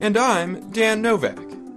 And I'm Dan Novak.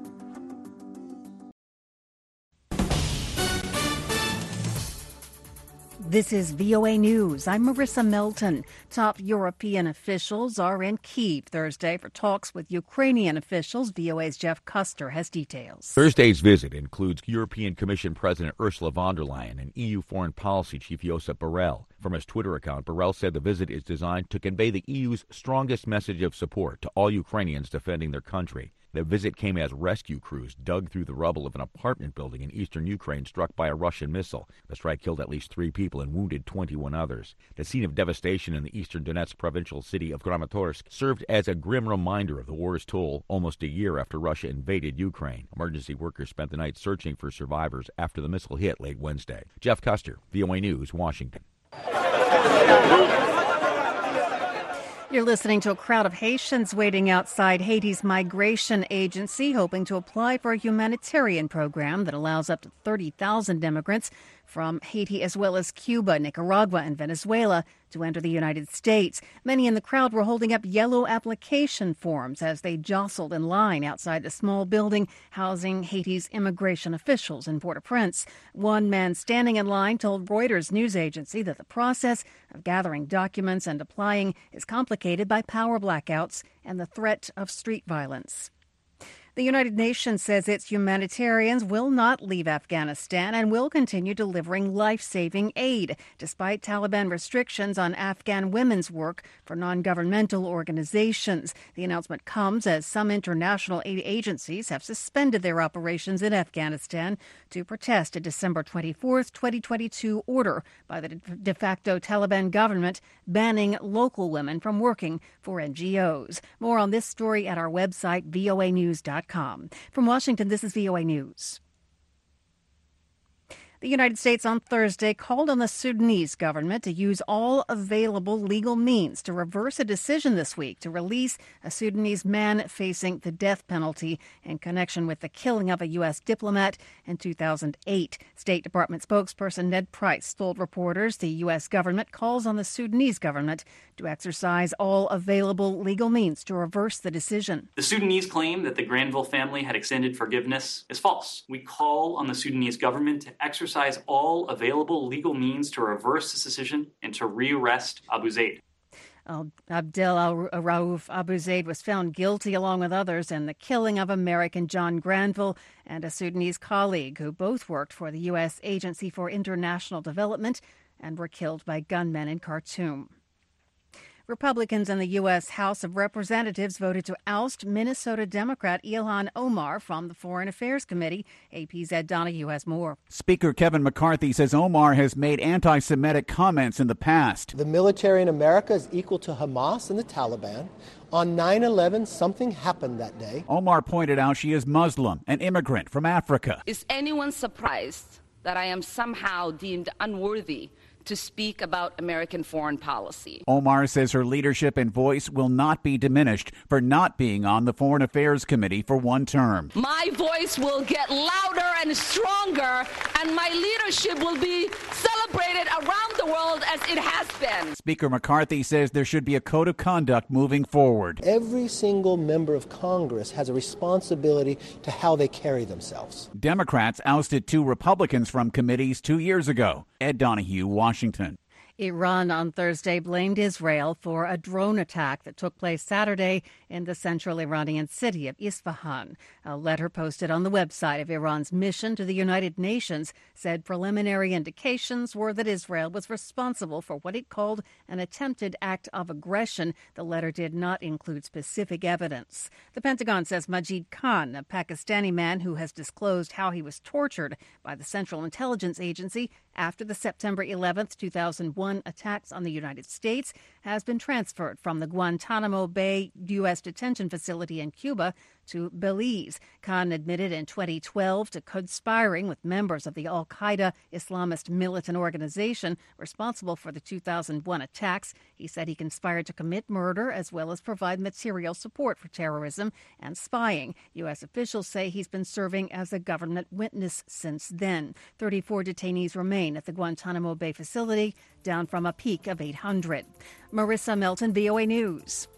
This is VOA News. I'm Marissa Melton. Top European officials are in Kyiv Thursday for talks with Ukrainian officials. VOA's Jeff Custer has details. Thursday's visit includes European Commission President Ursula von der Leyen and EU Foreign Policy Chief Josep Borrell. From his Twitter account, Borrell said the visit is designed to convey the EU's strongest message of support to all Ukrainians defending their country. The visit came as rescue crews dug through the rubble of an apartment building in eastern Ukraine struck by a Russian missile. The strike killed at least 3 people and wounded 21 others. The scene of devastation in the eastern Donetsk provincial city of Kramatorsk served as a grim reminder of the war's toll almost a year after Russia invaded Ukraine. Emergency workers spent the night searching for survivors after the missile hit late Wednesday. Jeff Custer, VOA News, Washington. You're listening to a crowd of Haitians waiting outside Haiti's migration agency, hoping to apply for a humanitarian program that allows up to 30,000 immigrants from Haiti as well as Cuba, Nicaragua, and Venezuela to enter the United States. Many in the crowd were holding up yellow application forms as they jostled in line outside the small building housing Haiti's immigration officials in Port-au-Prince. One man standing in line told Reuters news agency that the process of gathering documents and applying is complicated by power blackouts and the threat of street violence. The United Nations says its humanitarians will not leave Afghanistan and will continue delivering life-saving aid, despite Taliban restrictions on Afghan women's work for non-governmental organizations. The announcement comes as some international aid agencies have suspended their operations in Afghanistan to protest a December 24, 2022 order by the de facto Taliban government banning local women from working for NGOs. More on this story at our website, voanews.com. From Washington, this is VOA News. The United States on Thursday called on the Sudanese government to use all available legal means to reverse a decision this week to release a Sudanese man facing the death penalty in connection with the killing of a U.S. diplomat in 2008. State Department spokesperson Ned Price told reporters the U.S. government calls on the Sudanese government to exercise all available legal means to reverse the decision. The Sudanese claim that the Granville family had extended forgiveness is false. We call on the Sudanese government to exercise all available legal means to reverse this decision and to re-arrest Abu Zaid. Abdel Rauf Abu Zaid was found guilty, along with others, in the killing of American John Granville and a Sudanese colleague who both worked for the U.S. Agency for International Development and were killed by gunmen in Khartoum. Republicans in the U.S. House of Representatives voted to oust Minnesota Democrat Ilhan Omar from the Foreign Affairs Committee. AP's Ed Donahue has more. Speaker Kevin McCarthy says Omar has made anti-Semitic comments in the past. The military in America is equal to Hamas and the Taliban. On 9/11, something happened that day. Omar pointed out she is Muslim, an immigrant from Africa. Is anyone surprised that I am somehow deemed unworthy to speak about American foreign policy? Omar says her leadership and voice will not be diminished for not being on the Foreign Affairs Committee for one term. My voice will get louder and stronger, and my leadership will be celebrated around the world as it has been. Speaker McCarthy says there should be a code of conduct moving forward. Every single member of Congress has a responsibility to how they carry themselves. Democrats ousted 2 Republicans from committees 2 years ago. Ed Donahue, Washington. Iran on Thursday blamed Israel for a drone attack that took place Saturday in the central Iranian city of Isfahan. A letter posted on the website of Iran's mission to the United Nations said preliminary indications were that Israel was responsible for what it called an attempted act of aggression. The letter did not include specific evidence. The Pentagon says Majid Khan, a Pakistani man who has disclosed how he was tortured by the Central Intelligence Agency after the September 11th, 2001 attacks on the United States, has been transferred from the Guantanamo Bay U.S. detention facility in Cuba to Belize. Khan admitted in 2012 to conspiring with members of the al-Qaeda Islamist militant organization responsible for the 2001 attacks. He said he conspired to commit murder as well as provide material support for terrorism and spying. U.S. officials say he's been serving as a government witness since then. 34 detainees remain at the Guantanamo Bay facility, down from a peak of 800. Marissa Melton, VOA News.